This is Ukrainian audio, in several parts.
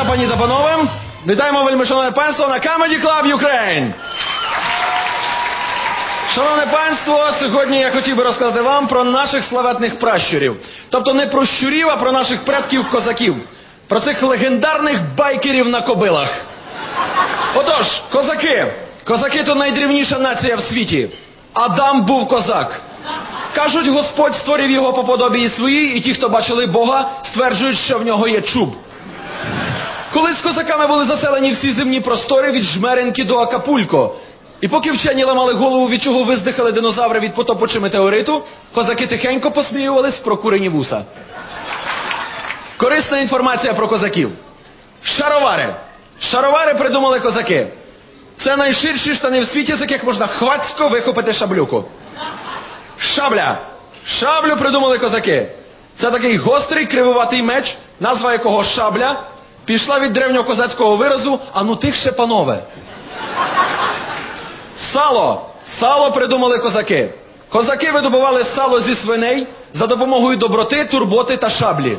пані та панове. Вітаємо вельмишановне панство на Comedy Club Ukraine. Шановне панство, сьогодні я хотів би розказати вам про наших славетних пращурів. Тобто не про щурів, а про наших предків-козаків. Про цих легендарних байкерів на кобилах. Отож, козаки. Козаки – то найдрівніша нація в світі. Адам був козак. Кажуть, Господь створив його по подобії своїй, і ті, хто бачили Бога, стверджують, що в нього є чуб. Колись з козаками були заселені всі земні простори від Жмеринки до Акапулько. І поки вчені ламали голову, від чого виздихали динозаври від потопу чи метеориту, козаки тихенько посміювались про курені вуса. Корисна інформація про козаків. Шаровари. Шаровари придумали козаки. Це найширші штани в світі, з яких можна хвацько вихопити шаблюку. Шабля. Шаблю придумали козаки. Це такий гострий кривуватий меч, назва якого шабля, пішла від древнього козацького виразу «а ну тихше, панове». Сало. Сало придумали козаки. Козаки видобували сало зі свиней за допомогою доброти, турботи та шаблі.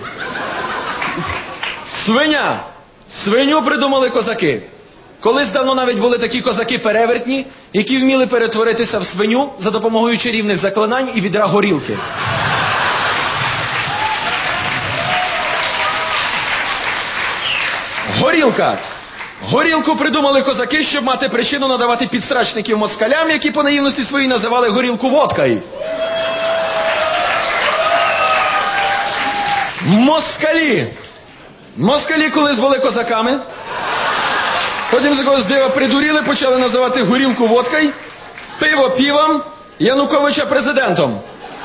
Свиня. Свиню придумали козаки. Колись давно навіть були такі козаки-перевертні, які вміли перетворитися в свиню за допомогою чарівних заклинань і відра горілки. Горілка. Горілку придумали козаки, щоб мати причину надавати підсрачників москалям, які по наївності своїй називали горілку водкою. Москалі. Москалі колись були козаками. Потім з якогось дива придуріли, почали називати горілку водкою, пиво півом, Януковича президентом.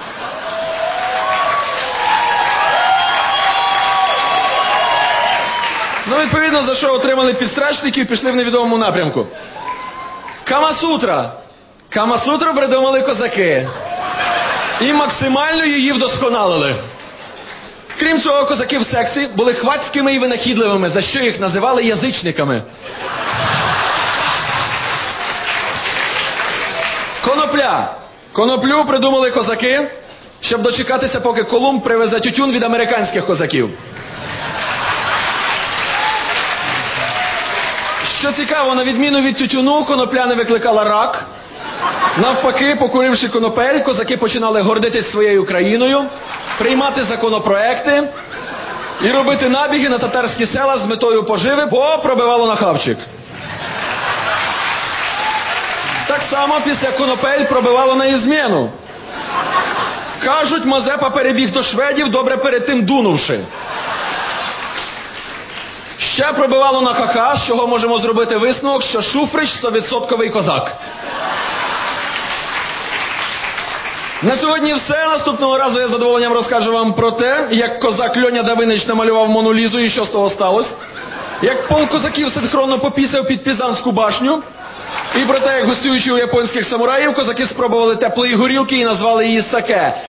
Ну, відповідно, за що отримали підстрачників і пішли в невідомому напрямку. Камасутра. Камасутру придумали козаки. І максимально її вдосконалили. Крім цього, козаки в сексі були хвацькими і винахідливими, за що їх називали язичниками. Конопля. Коноплю придумали козаки, щоб дочекатися, поки Колумб привезе тютюн від американських козаків. Що цікаво, на відміну від тютюну, конопля не викликала рак. Навпаки, покуривши конопель, козаки починали гордитись своєю країною, приймати законопроекти і робити набіги на татарські села з метою поживи, бо пробивало на хавчик. Так само після конопель пробивало на ізміну. Кажуть, Мазепа перебіг до шведів, добре перед тим дунувши. Ще пробивало на ха-ха, з чого можемо зробити висновок, що Шуфрич – 100% козак. На сьогодні все. Наступного разу я з задоволенням розкажу вам про те, як козак Льоня Давинич намалював Мону Лізу і що з того сталося. Як полк козаків синхронно попісяв під Пізанську башню. І про те, як гостюючи у японських самураїв, козаки спробували теплої горілки і назвали її саке.